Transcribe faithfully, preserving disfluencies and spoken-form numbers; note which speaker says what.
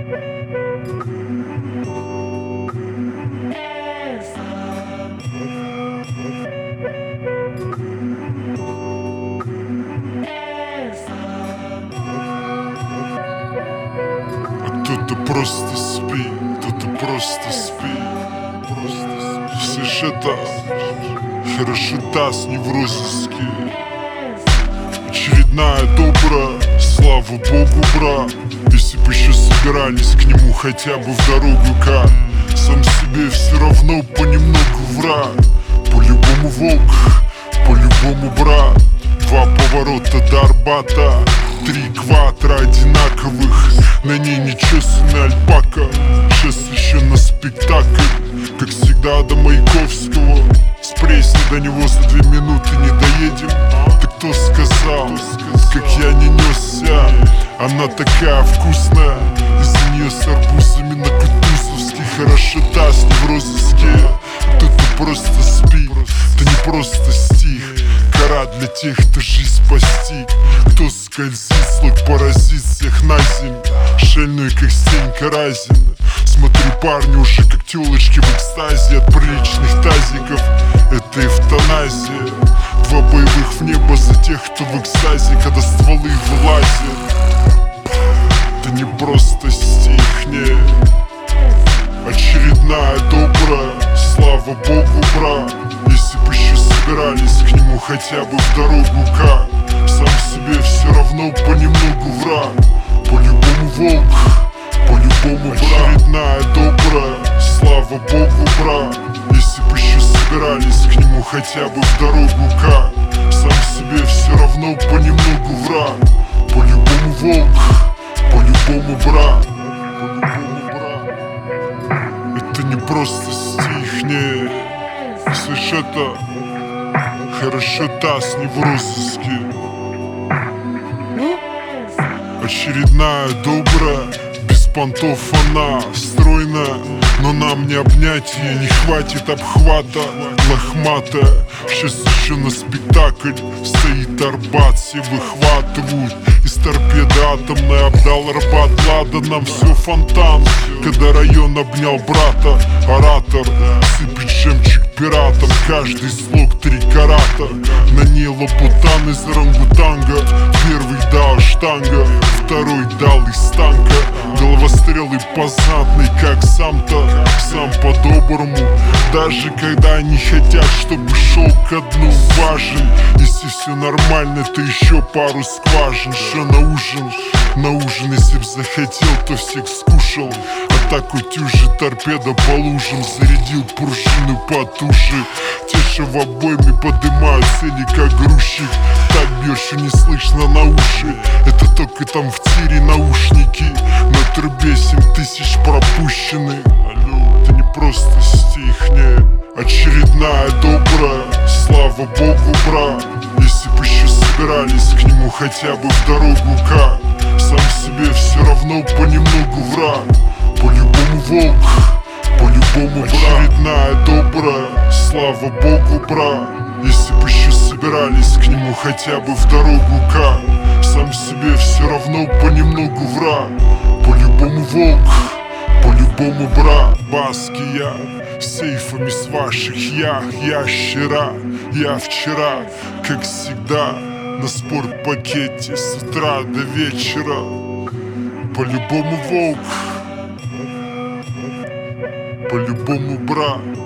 Speaker 1: Кто-то просто спит, кто-то просто спит. Все же так, хорошо даст не в розыске. Очередная добрая, слава богу, брат. Если бы еще собирались к нему хотя бы в дорогу, как сам себе все равно понемногу враг. По-любому волк, по-любому брат. Два поворота до Арбата, три квадра одинаковых, на ней нечесанная альпака. Сейчас еще на спектакль, как всегда до Маяковского. С Пресни до него за две минуты не доедем. Ты кто сказал, как я не несся? Она такая вкусная, из-за нее с арбузами на Кутузовске. Хорошо даст не в розыске. Кто-то просто спит, это не просто стих. Кора для тех, кто жизнь постиг. Кто скользит, слог поразит всех на землю. Шельной, как Стенька Разин. Смотрю, парни уже как тёлочки в экстазе от приличных тазиков. Это эвтаназия. Два боевых в небо за тех, кто в экстазе, когда стволы вылазят. Это не просто стих, не. Очередная добрая, слава богу, брат. Если бы еще собирались к нему хотя бы в дорогу, как сам себе все равно понемногу враг. По-любому волк, по-любому брат. Очередная добрая, слава богу, брат. Если бы еще собирались к нему хотя бы в дорогу, как сам себе все равно понемногу враг. По-любому волк, по-любому брат. Это не просто стих, не. Слышь, это хорошо даст не в розыске. Очередная добрая, без понтов она стройная, но нам не обнять ее, не хватит обхвата. Лохматая, сейчас еще на спектакль стоит Арбат. Все выхватывают из торпеды атомной, обдал Арбат. Ладно, нам все фонтан, когда район обнял брата. Оратор сыпет жемчуг пиратам, каждый слог три карата. На ней лабутан из орангутанга. Первый дал штанга, второй дал из танка. Головострел импозантный, как сам-то, сам по-доброму. Даже когда они хотят, чтобы шел ко дну. Важен, если все нормально, то еще пару скважин. Что на ужин? На ужин, если б захотел, то всех скушал. А так утюжит торпеда по лужам. Зарядил пружину потуже. Те, что в обойме подымают цели, как грузчик. Так бьешь, что не слышно на уши. Это только там в тире наушники. На трубе семь тысяч пропущены. Алло, это не просто стих, нет. Очередная добрая, слава богу, брат. Если бы еще собирались к нему хотя бы в дорогу, как сам себе все равно понемногу враг. По-любому волк, по-любому брат. Очередная добрая, слава богу, брат. Если бы еще собирались к нему хотя бы в дорогу, как сам себе все равно понемногу враг. По-любому волк, по-любому брат. Баски я сейфами с ваших ях. Ящера, я вчера, как всегда, на спортпакете с утра до вечера. По-любому волк, по-любому брат.